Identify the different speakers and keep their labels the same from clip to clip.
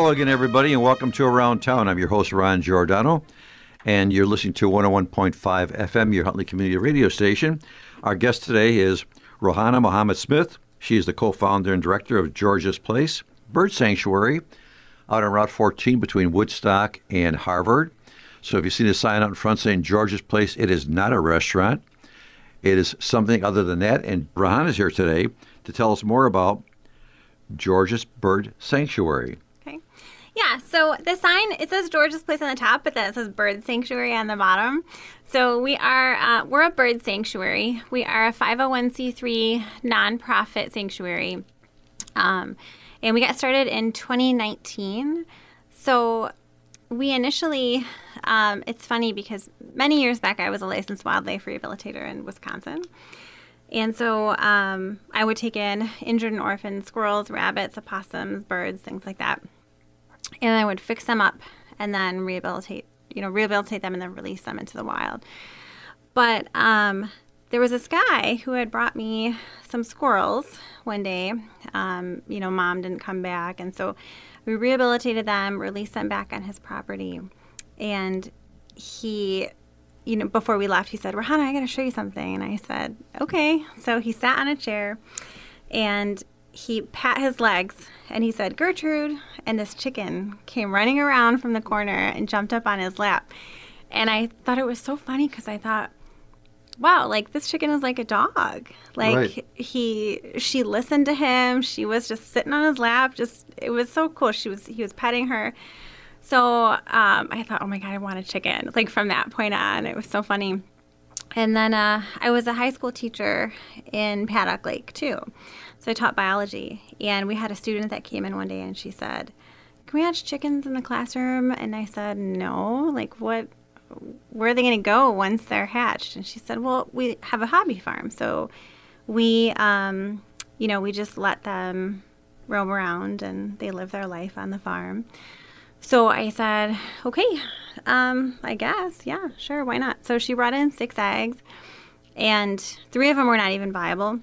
Speaker 1: Hello again, everybody, and welcome to Around Town. I'm your host, Ron Giordano, and you're listening to 101.5 FM, your Huntley Community Radio station. Our guest today is Rohanna Mohammed Smith. She is the co-founder and director of George's Place Bird Sanctuary out on Route 14 between Woodstock and Harvard. So if you see the sign out in front saying George's Place, it is not a restaurant. It is something other than that. And Rohanna is here today to tell us more about George's Bird Sanctuary.
Speaker 2: Okay. Yeah, so the sign, it says George's Place on the top, but then it says Bird Sanctuary on the bottom. So we're a bird sanctuary. We are a 501c3 nonprofit sanctuary. And we got started in 2019. So we initially, it's funny because many years back I was a licensed wildlife rehabilitator in Wisconsin. And so I would take in injured and orphaned squirrels, rabbits, opossums, birds, things like that. And I would fix them up and then rehabilitate them and then release them into the wild. But there was this guy who had brought me some squirrels one day. Mom didn't come back. And so we rehabilitated them, released them back on his property. And he, before we left, he said, Rohanna, I got to show you something. And I said, okay. So he sat on a chair and he pat his legs and he said, Gertrude. And this chicken came running around from the corner and jumped up on his lap. And I thought it was so funny because I thought, wow, like this chicken is like a dog. Like
Speaker 1: right.
Speaker 2: She listened to him. She was just sitting on his lap. It was so cool. He was petting her. So I thought, oh my God, I want a chicken. Like from that point on, it was so funny. And then I was a high school teacher in Paddock Lake too. So I taught biology. And we had a student that came in one day and she said, can we hatch chickens in the classroom? And I said, no, like what? Where are they going to go once they're hatched? And she said, well, we have a hobby farm. So we, we just let them roam around and they live their life on the farm. So I said, okay, I guess, yeah, sure, why not? So she brought in 6 eggs, and 3 of them were not even viable.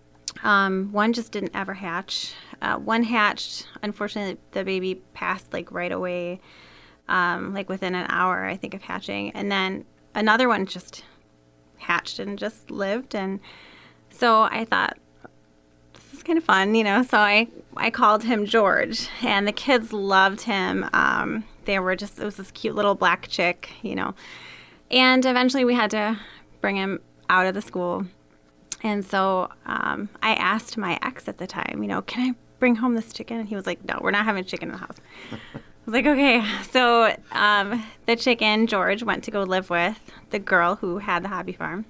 Speaker 2: One just didn't ever hatch. One hatched. Unfortunately, the baby passed like right away, like within an hour, I think, of hatching. And then another one just hatched and just lived. And so I thought, this is kind of fun, So I called him George, and the kids loved him. It was this cute little black chick, And eventually we had to bring him out of the school. And so I asked my ex at the time, can I bring home this chicken? And he was like, no, we're not having chicken in the house. I was like, okay. So the chicken, George, went to go live with the girl who had the hobby farm.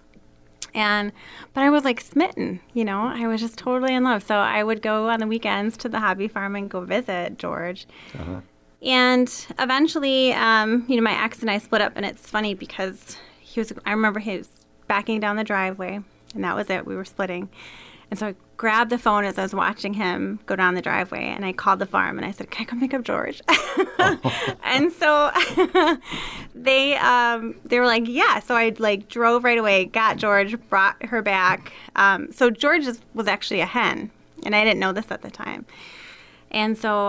Speaker 2: But I was like smitten, I was just totally in love. So I would go on the weekends to the hobby farm and go visit George. Uh-huh. And eventually, my ex and I split up. And it's funny because I remember he was backing down the driveway, and that was it. We were splitting. And so I grabbed the phone as I was watching him go down the driveway, and I called the farm, and I said, can I come pick up George? And so they were like, yeah. So I drove right away, got George, brought her back. So George was actually a hen, and I didn't know this at the time. And so,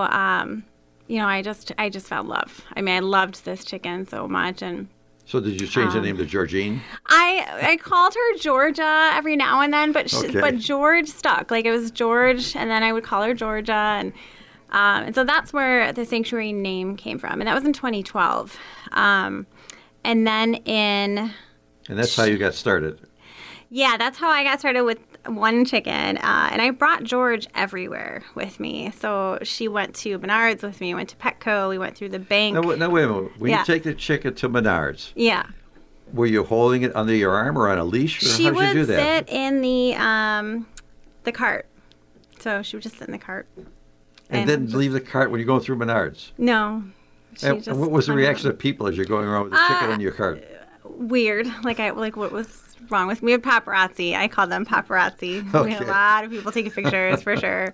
Speaker 2: I just fell in love. I mean, I loved this chicken so much. And
Speaker 1: so did you change the name to Georgine?
Speaker 2: I called her Georgia every now and then, but but George stuck. Like it was George, and then I would call her Georgia, and so that's where the sanctuary name came from, and that was in 2012. And then and
Speaker 1: that's how you got started.
Speaker 2: Yeah, that's how I got started with one chicken, and I brought George everywhere with me. So she went to Menards with me, went to Petco, we went through the bank.
Speaker 1: Now wait a minute. When you take the chicken to Menards,
Speaker 2: yeah,
Speaker 1: were you holding it under your arm or on a leash? Or
Speaker 2: she
Speaker 1: how did you do that?
Speaker 2: She would sit in the cart. So she would just sit in the cart.
Speaker 1: And then leave the cart when you're going through Menards?
Speaker 2: No.
Speaker 1: And what was the reaction of people as you're going around with the chicken in your cart?
Speaker 2: Weird. What was wrong with me? We had paparazzi. I call them paparazzi.
Speaker 1: Okay.
Speaker 2: We had a lot of people taking pictures for sure.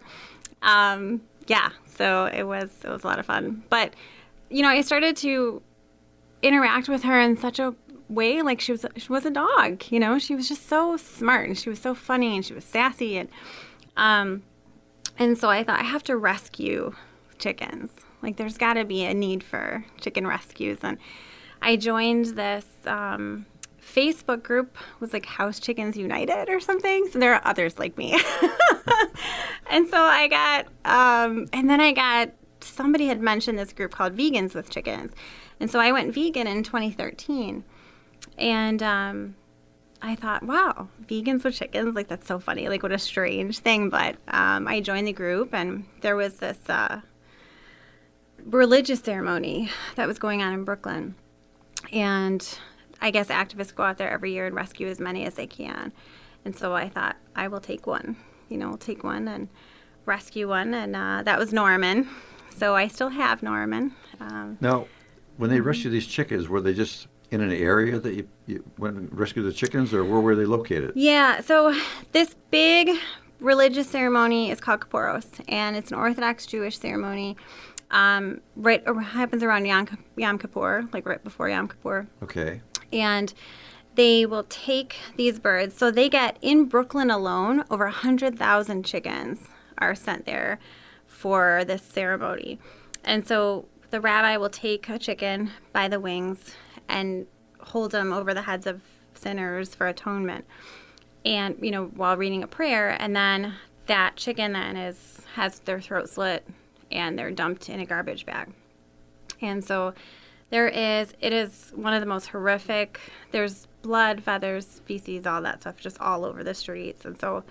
Speaker 2: Yeah, so it was a lot of fun. But I started to interact with her in such a way like she was a dog. She was just so smart, and she was so funny, and she was sassy, and so I thought I have to rescue chickens. Like, there's got to be a need for chicken rescues. And I joined this Facebook group, was like House Chickens United or something. So there are others like me. And so I got, somebody had mentioned this group called Vegans with Chickens. And so I went vegan in 2013. And I thought, wow, vegans with chickens, like, that's so funny. Like, what a strange thing. But I joined the group, and there was this religious ceremony that was going on in Brooklyn. And I guess activists go out there every year and rescue as many as they can. And so I thought, I will take one. Take one and rescue one. And that was Norman. So I still have Norman.
Speaker 1: Now, when they rescue these chickens, were they just in an area that you went and rescued the chickens, or where were they located?
Speaker 2: Yeah, so this big religious ceremony is called Kippuros, and it's an Orthodox Jewish ceremony. Happens around Yom Kippur, like right before Yom Kippur.
Speaker 1: Okay.
Speaker 2: And they will take these birds. So they get, in Brooklyn alone, over 100,000 chickens are sent there for this ceremony. And so the rabbi will take a chicken by the wings and hold them over the heads of sinners for atonement, and while reading a prayer. And then that chicken then has their throat slit, and they're dumped in a garbage bag. And so it is one of the most horrific. There's blood, feathers, feces, all that stuff just all over the streets. And so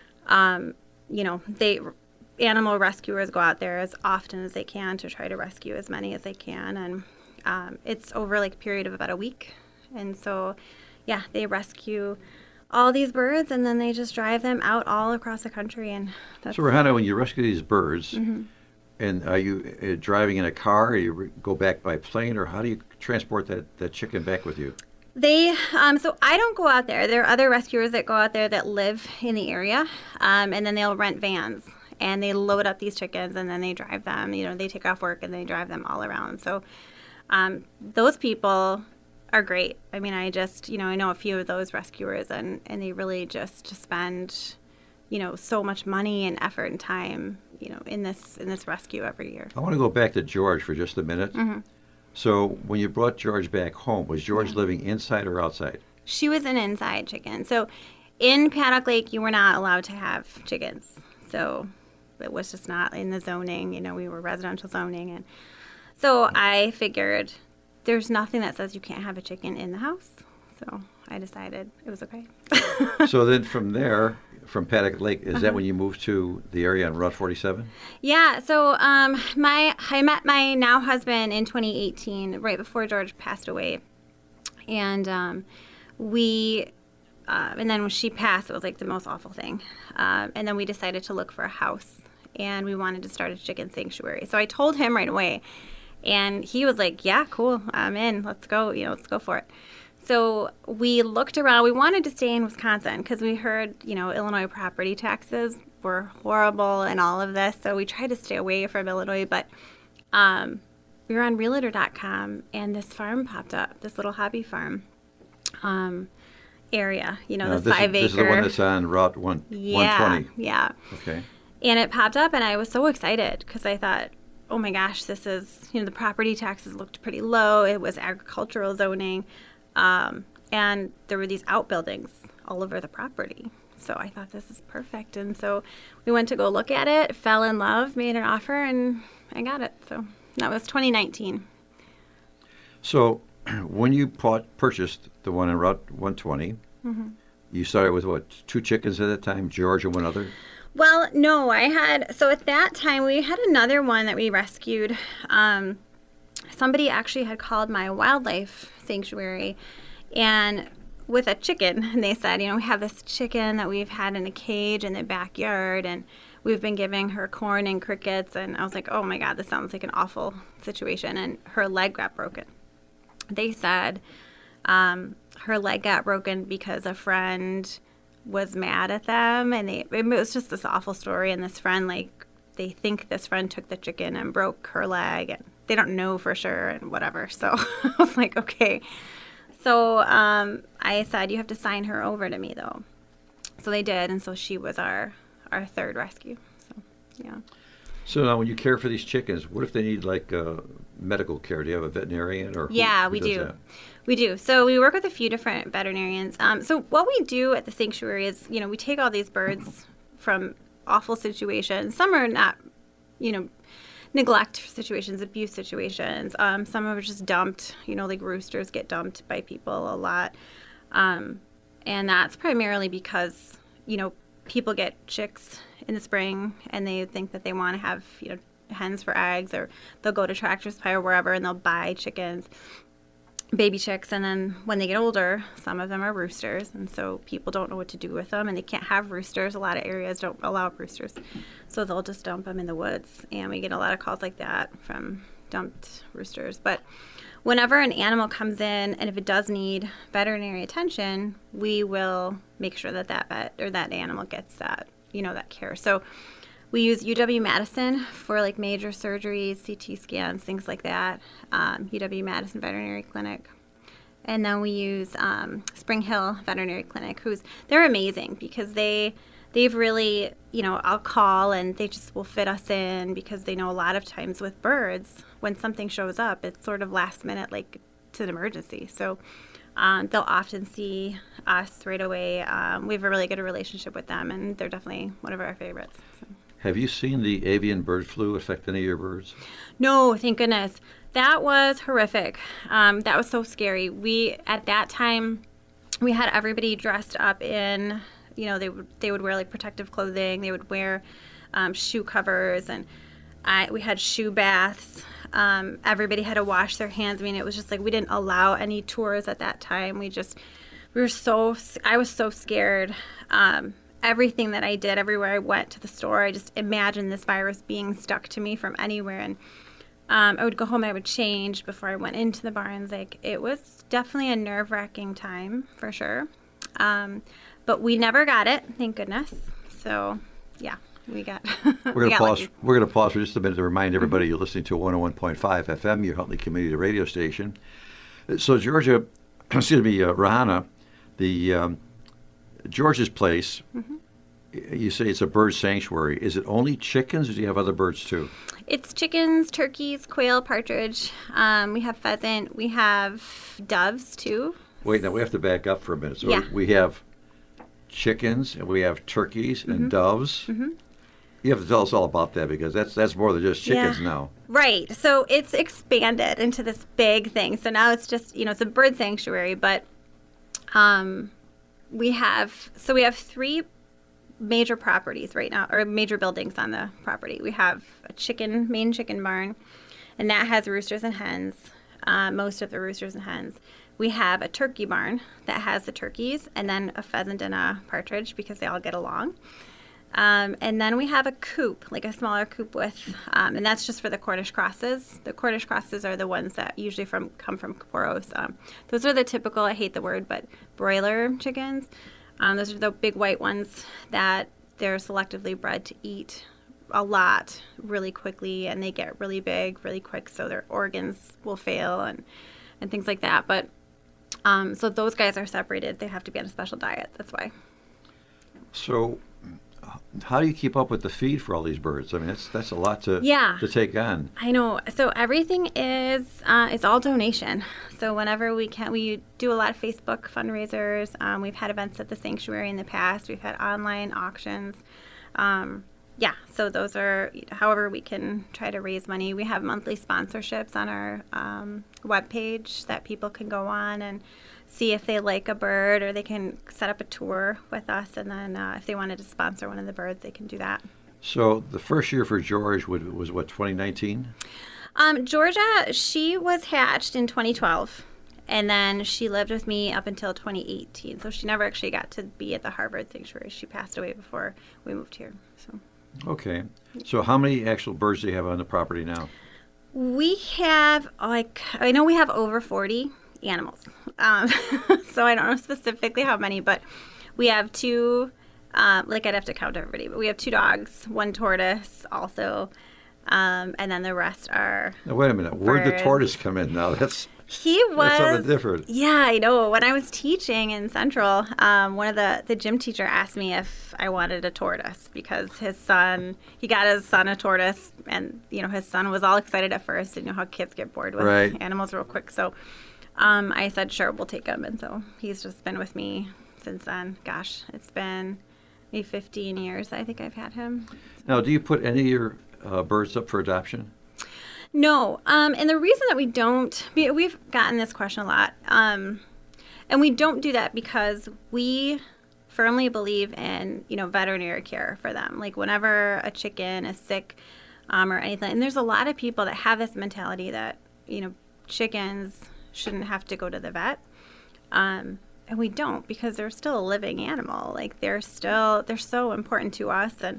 Speaker 2: animal rescuers go out there as often as they can to try to rescue as many as they can. And it's over like a period of about a week. And so, yeah, they rescue all these birds, and then they just drive them out all across the country. And
Speaker 1: so, Rohanna, when you rescue these birds,
Speaker 2: mm-hmm.
Speaker 1: and are you driving in a car, or you go back by plane, or how do you transport that chicken back with you?
Speaker 2: So I don't go out there. There are other rescuers that go out there that live in the area, and then they'll rent vans. And they load up these chickens, and then they drive them. They take off work, and they drive them all around. So those people are great. I mean, I know a few of those rescuers, and they really just spend, so much money and effort and time, in this rescue every year.
Speaker 1: I want to go back to George for just a minute.
Speaker 2: Mm-hmm.
Speaker 1: So when you brought George back home, was George living inside or outside?
Speaker 2: She was an inside chicken. So in Paddock Lake, you were not allowed to have chickens. So it was just not in the zoning. We were residential zoning. And so I figured there's nothing that says you can't have a chicken in the house. So I decided it was okay.
Speaker 1: So then from there, from Paddock Lake, is that when you moved to the area on Route 47?
Speaker 2: Yeah. So I met my now husband in 2018, right before George passed away. And and then when she passed, it was like the most awful thing. And then we decided to look for a house, and we wanted to start a chicken sanctuary. So I told him right away, and he was like, yeah, cool, I'm in. Let's go, let's go for it. So we looked around. We wanted to stay in Wisconsin because we heard, Illinois property taxes were horrible and all of this. So we tried to stay away from Illinois, but we were on Realtor.com, and this farm popped up, this little hobby farm area, this 5-acre.
Speaker 1: This is the one that's on Route 120.
Speaker 2: Yeah.
Speaker 1: Okay.
Speaker 2: And it popped up, and I was so excited because I thought, oh my gosh, this is, the property taxes looked pretty low. It was agricultural zoning. And there were these outbuildings all over the property. So I thought, this is perfect. And so we went to go look at it, fell in love, made an offer, and I got it. So that was 2019.
Speaker 1: So when you purchased the one on Route 120,
Speaker 2: mm-hmm.
Speaker 1: you started with, 2 chickens at that time, George and one other?
Speaker 2: Well, no, so at that time we had another one that we rescued. Somebody actually had called my wildlife sanctuary and with a chicken, and they said, we have this chicken that we've had in a cage in the backyard, and we've been giving her corn and crickets. And I was like, oh my God, this sounds like an awful situation. And her leg got broken. They said her leg got broken because a friend was mad at them, and it was just this awful story. And this friend, they think this friend took the chicken and broke her leg, and they don't know for sure and whatever. So I was like, okay. So I said, you have to sign her over to me, though. So they did, and so she was our third rescue. So, yeah.
Speaker 1: So now, when you care for these chickens, what if they need like medical care? Do you have a veterinarian or
Speaker 2: Yeah,
Speaker 1: who
Speaker 2: we
Speaker 1: does
Speaker 2: do.
Speaker 1: that?
Speaker 2: We do. So we work with a few different veterinarians. So what we do at the sanctuary is, we take all these birds from awful situations. Some are not, neglect situations, abuse situations. Some are just dumped. Like roosters get dumped by people a lot. And that's primarily because, people get chicks in the spring and they think that they want to have, hens for eggs, or they'll go to Tractor Supply or wherever and they'll buy chickens, baby chicks, and then when they get older, some of them are roosters, and so people don't know what to do with them, and they can't have roosters. A lot of areas don't allow roosters, so they'll just dump them in the woods, and we get a lot of calls like that from dumped roosters. But whenever an animal comes in, and if it does need veterinary attention, we will make sure that that vet or that animal gets that, that care. So we use UW-Madison for like major surgeries, CT scans, things like that. UW-Madison Veterinary Clinic. And then we use Spring Hill Veterinary Clinic, they're amazing because they've really, I'll call and they just will fit us in because they know a lot of times with birds, when something shows up, it's sort of last minute, like it's an emergency. So they'll often see us right away. We have a really good relationship with them, and they're definitely one of our favorites. So.
Speaker 1: Have you seen the avian bird flu affect any of your birds?
Speaker 2: No, thank goodness. That was horrific. That was so scary. At that time, we had everybody dressed up in, they would wear like protective clothing. They would wear shoe covers, and we had shoe baths. Everybody had to wash their hands. I mean, it was just like we didn't allow any tours at that time. I was so scared. Everything that I did, everywhere I went to the store, I just imagined this virus being stuck to me from anywhere. And I would go home and I would change before I went into the barns. Like, it was definitely a nerve-wracking time for sure. But we never got it, thank goodness. So, yeah, we got.
Speaker 1: We're going to pause for just a minute to remind everybody you're listening to 101.5 FM, your Huntley Community Radio Station. So, Rahana, the George's place. Mm-hmm. You say it's a bird sanctuary. Is it only chickens, or do you have other birds too?
Speaker 2: It's chickens, turkeys, quail, partridge. We have pheasant. We have doves too.
Speaker 1: Wait, now we have to back up for a minute. So
Speaker 2: yeah.
Speaker 1: We have chickens, and we have turkeys and doves. Mm-hmm. You have to tell us all about that, because that's more than just chickens now. Right.
Speaker 2: So it's expanded into this big thing. So now it's just, it's a bird sanctuary, but we have 3 major properties right now, or major buildings on the property. We have a main chicken barn, and that has roosters and hens, most of the roosters and hens. We have a turkey barn that has the turkeys, and then a pheasant and a partridge, because they all get along. And then we have a coop, like a smaller coop with, and that's just for the Cornish crosses. The Cornish crosses are the ones that usually come from Kaporos. Those are the typical, I hate the word, but broiler chickens. Those are the big white ones that they're selectively bred to eat a lot really quickly, and they get really big really quick, so their organs will fail and things like that. But so those guys are separated. They have to be on a special diet. That's why.
Speaker 1: So how do you keep up with the feed for all these birds? I mean, that's a lot to take on.
Speaker 2: I know. So everything is it's all donation. So whenever we can, we do a lot of Facebook fundraisers. We've had events at the sanctuary in the past. We've had online auctions. So those are however we can try to raise money. We have monthly sponsorships on our webpage that people can go on and see if they like a bird, or they can set up a tour with us, and then if they wanted to sponsor one of the birds, they can do that.
Speaker 1: So the first year for George was what, 2019?
Speaker 2: Georgia, she was hatched in 2012, and then she lived with me up until 2018. So she never actually got to be at the Harvard Sanctuary. She passed away before we moved here. So. Okay.
Speaker 1: So how many actual birds do you have on the property now?
Speaker 2: We have, I know we have over 40 animals. So I don't know specifically how many, but we have 2, I'd have to count everybody, but we have 2 dogs, 1 tortoise also, and then the rest are
Speaker 1: Now, wait a minute. Where'd the tortoise come in now?
Speaker 2: He was.
Speaker 1: That's something different.
Speaker 2: Yeah, I know. When I was teaching in Central, one of the gym teacher asked me if I wanted a tortoise because he got his son a tortoise, and his son was all excited at first. And how kids get bored with animals real quick. So I said, sure, we'll take him. And so he's just been with me since then. Gosh, it's been maybe 15 years. I think I've had him.
Speaker 1: Now, do you put any of your birds up for adoption?
Speaker 2: No, and the reason that we don't, we've gotten this question a lot, and we don't do that because we firmly believe in, veterinary care for them. Like whenever a chicken is sick or anything, and there's a lot of people that have this mentality that, chickens shouldn't have to go to the vet, and we don't because they're still a living animal. Like they're so important to us, and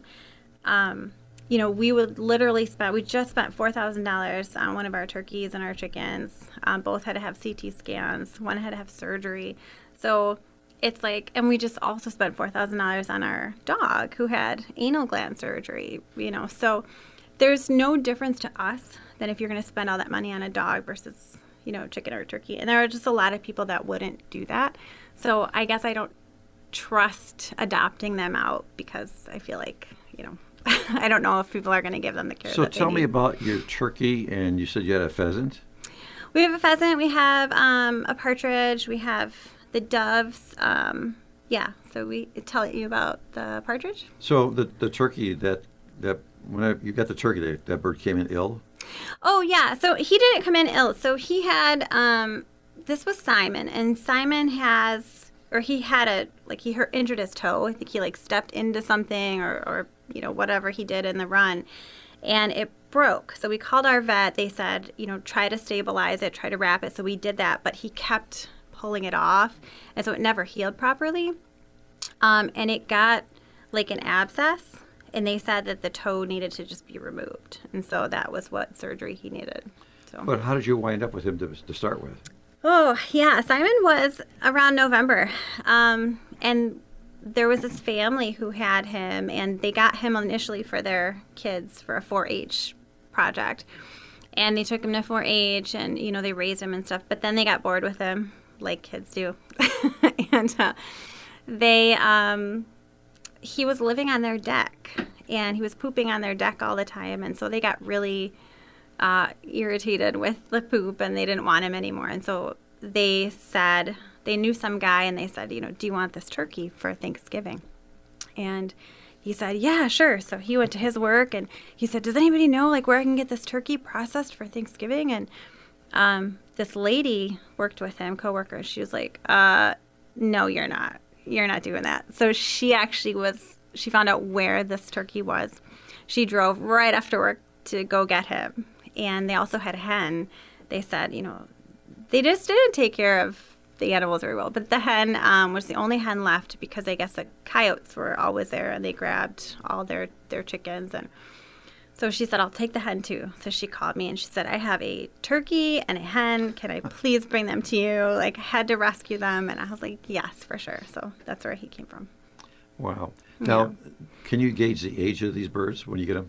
Speaker 2: we would literally we just spent $4,000 on one of our turkeys and our chickens. Both had to have CT scans. One had to have surgery. So it's like, and we just also spent $4,000 on our dog who had anal gland surgery, So there's no difference to us than if you're going to spend all that money on a dog versus, chicken or turkey. And there are just a lot of people that wouldn't do that. So I guess I don't trust adopting them out because I feel like, I don't know if people are going to give them the care that they need.
Speaker 1: So tell me about your turkey, and you said you had a pheasant?
Speaker 2: We have a pheasant. We have a partridge. We have the doves. So we tell you about the partridge.
Speaker 1: So the turkey, when you got the turkey, that bird came in ill?
Speaker 2: Oh, yeah. So he didn't come in ill. So he had, this was Simon, and Simon he injured his toe. I think he stepped into something or whatever he did in the run, and it broke. So we called our vet. They said, try to stabilize it, try to wrap it. So we did that, but he kept pulling it off, and so it never healed properly. And it got an abscess, and they said that the toe needed to just be removed. And so that was what surgery he needed. So.
Speaker 1: But how did you wind up with him to start with?
Speaker 2: Oh, yeah. Simon was around November. And there was this family who had him, and they got him initially for their kids for a 4-H project. And they took him to 4-H, and, they raised him and stuff. But then they got bored with him, like kids do. And he was living on their deck, and he was pooping on their deck all the time. And so they got really irritated with the poop, and they didn't want him anymore. And so they said, they knew some guy, and they said, do you want this turkey for Thanksgiving? And he said, yeah, sure. So he went to his work, and he said, does anybody know where I can get this turkey processed for Thanksgiving? And this lady worked with him, coworker. She was like, no, you're not. You're not doing that. So she found out where this turkey was. She drove right after work to go get him. And they also had a hen. They said, they just didn't take care of the animals very well. But the hen was the only hen left because I guess the coyotes were always there, and they grabbed all their chickens. And so she said, I'll take the hen too. So she called me, and she said, I have a turkey and a hen. Can I please bring them to you? I had to rescue them. And I was like, yes, for sure. So that's where he came from.
Speaker 1: Wow. Now, can you gauge the age of these birds when you get them?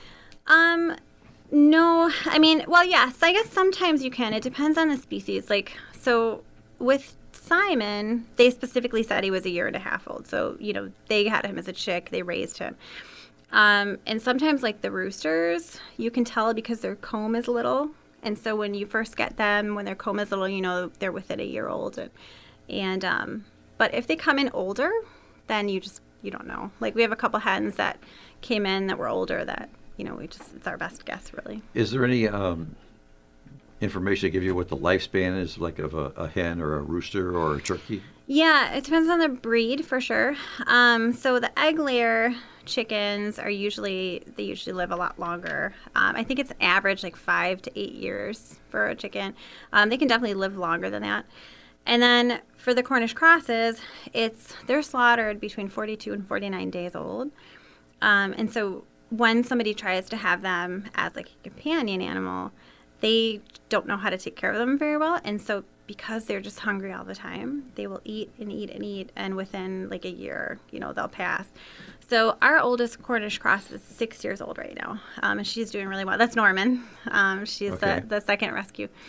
Speaker 2: No. I mean, well, yes. I guess sometimes you can. It depends on the species. So with Simon, they specifically said he was 1.5 years old. So, they had him as a chick. They raised him. And sometimes, the roosters, you can tell because their comb is little. And so when you first get them, when their comb is little, they're within 1 year old. But if they come in older, then you don't know. We have a couple hens that came in that were older that, it's our best guess, really.
Speaker 1: Is there any information to give you what the lifespan is of a hen or a rooster or a turkey?
Speaker 2: Yeah, it depends on the breed for sure. So the egg layer chickens usually live a lot longer. I think it's average 5 to 8 years for a chicken. They can definitely live longer than that. And then for the Cornish crosses, they're slaughtered between 42 and 49 days old. And so when somebody tries to have them as a companion animal, they don't know how to take care of them very well. And so because they're just hungry all the time, they will eat and eat and eat. And within 1 year, they'll pass. So our oldest Cornish cross is 6 years old right now. And she's doing really well. That's Norman. She's
Speaker 1: okay.
Speaker 2: the second rescue.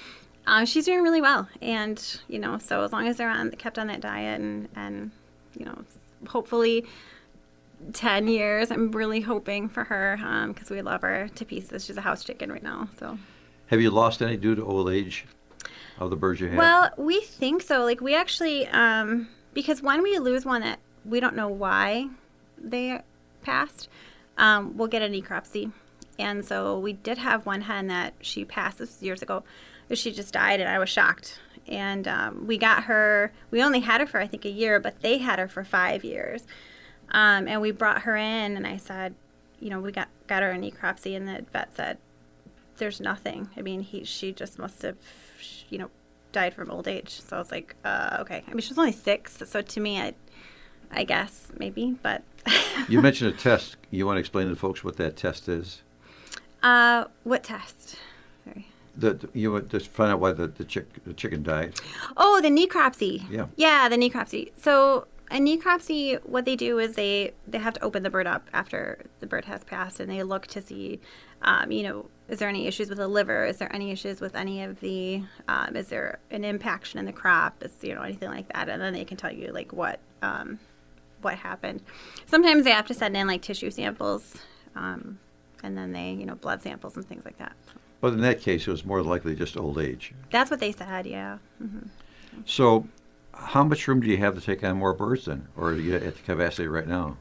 Speaker 2: She's doing really well, and so as long as they're kept on that diet, and hopefully 10 years, I'm really hoping for her, because we love her to pieces. She's a house chicken right now. So,
Speaker 1: have you lost any due to old age of the birds you have?
Speaker 2: Well, we think so. Like, we actually, because when we lose one that we don't know why they passed, we'll get a necropsy. And so we did have one hen that she passed, this was years ago. She just died, and I was shocked. And we got her, we only had her for, I think, a year, but they had her for 5 years. And we brought her in, and I said, we got her a necropsy, and the vet said, there's nothing. I mean, she just must have, died from old age. So I was like, okay. I mean, she was only 6, so to me, I guess, maybe, but.
Speaker 1: You mentioned a test. You want to explain to folks what that test is?
Speaker 2: What test? Sorry.
Speaker 1: You would just find out why the chicken died.
Speaker 2: Oh, the necropsy.
Speaker 1: Yeah. Yeah,
Speaker 2: the necropsy. So a necropsy, what they do is they have to open the bird up after the bird has passed, and they look to see, is there any issues with the liver? Is there any issues with any of the, is there an impaction in the crop? Is, anything like that? And then they can tell you, like, what happened. Sometimes they have to send in, like, tissue samples, and then they, blood samples and things like that.
Speaker 1: But in that case, it was more likely just old age.
Speaker 2: That's what they said, yeah. Mm-hmm.
Speaker 1: So how much room do you have to take on more birds then? Or are you at the capacity right now?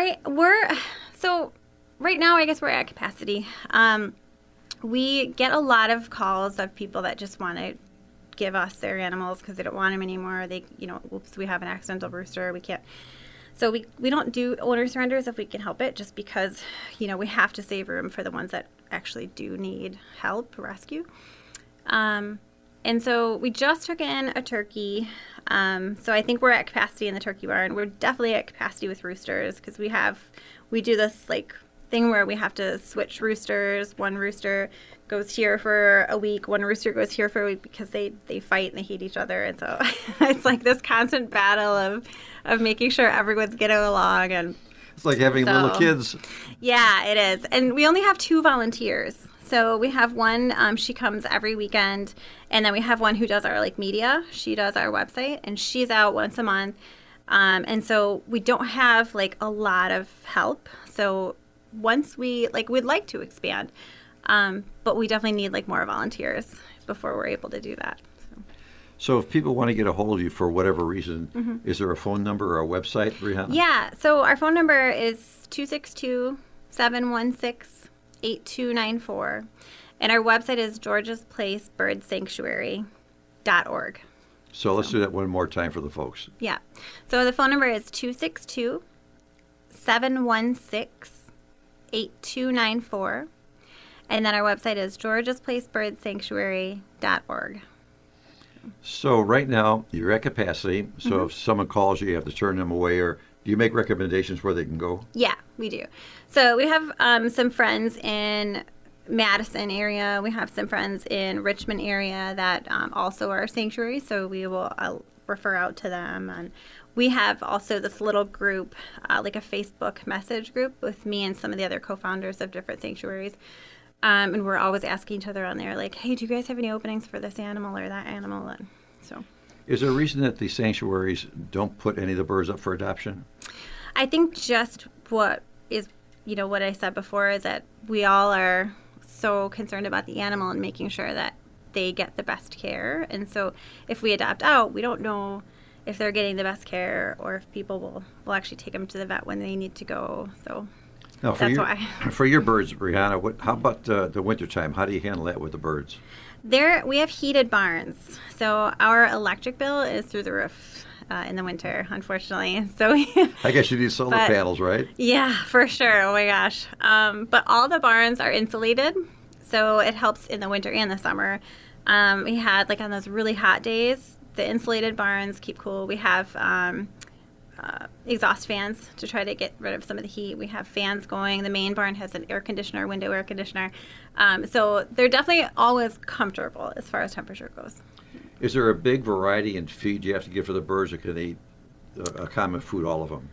Speaker 2: So right now, I guess we're at capacity. We get a lot of calls of people that just want to give us their animals because they don't want them anymore. They, oops, we have an accidental rooster. We can't. So we don't do owner surrenders if we can help it, just because, we have to save room for the ones that actually do need help, rescue. And so we just took in a turkey. So I think we're at capacity in the turkey barn. We're definitely at capacity with roosters because we do this like thing where we have to switch roosters. One rooster goes here for a week. One rooster goes here for a week because they fight and they hate each other. And so it's like this constant battle of making sure everyone's getting along. And
Speaker 1: it's like having little kids.
Speaker 2: Yeah, it is. And we only have 2 volunteers. So we have one, she comes every weekend, and then we have one who does our media. She does our website, and she's out once a month. And so we don't have a lot of help. So once we'd like to expand, but we definitely need more volunteers before we're able to do that.
Speaker 1: So if people want to get a hold of you for whatever reason, mm-hmm. is there a phone number or a website, Rihanna?
Speaker 2: Yeah, so our phone number is 262-716-8294, and our website is georgesplacebirdssanctuary.org.
Speaker 1: So let's do that one more time for the folks.
Speaker 2: Yeah. So the phone number is 262-716-8294, and then our website is georgesplacebirdssanctuary.org.
Speaker 1: So right now, you're at capacity, so mm-hmm. if someone calls you, you have to turn them away, or do you make recommendations where they can go?
Speaker 2: Yeah, we do. So we have some friends in Madison area. We have some friends in Richmond area that also are sanctuaries, so we will refer out to them. And we have also this little group, like a Facebook message group with me and some of the other co-founders of different sanctuaries. And we're always asking each other on there, hey, do you guys have any openings for this animal or that animal? And so,
Speaker 1: is there a reason that the sanctuaries don't put any of the birds up for adoption?
Speaker 2: I think just what is, what I said before is that we all are so concerned about the animal and making sure that they get the best care. And so if we adopt out, we don't know if they're getting the best care or if people will actually take them to the vet when they need to go. So.
Speaker 1: Now,
Speaker 2: that's why.
Speaker 1: For your birds, Rihanna, how about the wintertime? How do you handle that with the birds?
Speaker 2: We have heated barns. So our electric bill is through the roof in the winter, unfortunately. So
Speaker 1: I guess you need solar panels, right?
Speaker 2: Yeah, for sure. Oh, my gosh. But all the barns are insulated, so it helps in the winter and the summer. We had, on those really hot days, the insulated barns keep cool. We have exhaust fans to try to get rid of some of the heat. We have fans going. The main barn has an window air conditioner. So they're definitely always comfortable as far as temperature goes.
Speaker 1: Is there a big variety in feed you have to give for the birds, or can they eat a common food, all of them?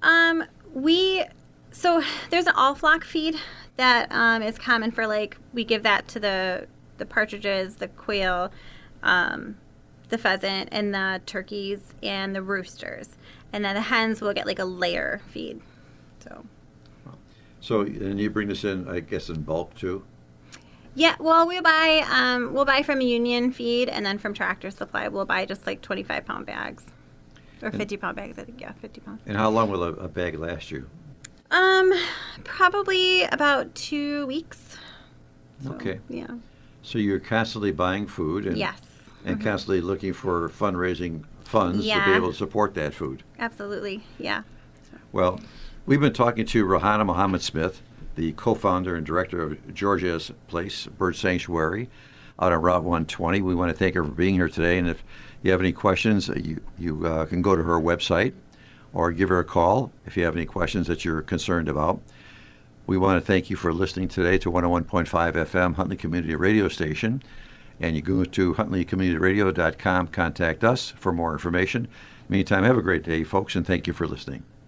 Speaker 2: So there's an all-flock feed that is common for, we give that to the partridges, the quail, the pheasant and the turkeys and the roosters. And then the hens will get like a layer feed.
Speaker 1: So, and you bring this in, I guess, in bulk too?
Speaker 2: Yeah, well, we'll buy from Union Feed, and then from Tractor Supply, we'll buy just like 25-pound bags. Or 50-pound bags, I think, yeah, 50 pounds.
Speaker 1: And how long will a bag last you?
Speaker 2: Probably about 2 weeks. So,
Speaker 1: okay.
Speaker 2: Yeah.
Speaker 1: So you're constantly buying food and,
Speaker 2: yes.
Speaker 1: and constantly looking for fundraising funds to be able to support that food.
Speaker 2: Absolutely, yeah.
Speaker 1: Well, we've been talking to Rohana Mohammed Smith, the co-founder and director of Georgia's Place Bird Sanctuary out on Route 120. We want to thank her for being here today, and if you have any questions, you can go to her website or give her a call if you have any questions that you're concerned about. We want to thank you for listening today to 101.5 FM Huntley Community Radio Station, and you go to huntleycommunityradio.com, contact us for more information. Meantime, have a great day, folks, and thank you for listening.